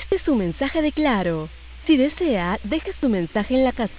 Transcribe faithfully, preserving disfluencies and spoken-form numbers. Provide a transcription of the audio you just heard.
Este es su mensaje de Claro. Si desea, deje su mensaje en la casilla